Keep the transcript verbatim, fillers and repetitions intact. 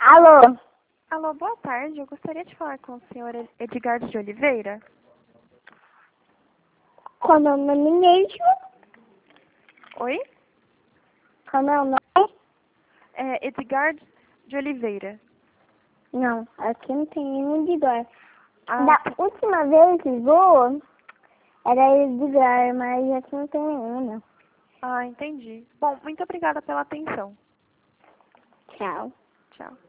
Alô? Alô, boa tarde. Eu gostaria de falar com o senhor Edgar de Oliveira. Como é o nome mesmo? Oi? Como é o nome? É Edgar de Oliveira. Não, aqui não tem nenhum Edgar. Ah, Da tá. última vez que voou, era Edgar, mas aqui não tem nenhum, não. Ah, entendi. Bom, muito obrigada pela atenção. Tchau. Tchau.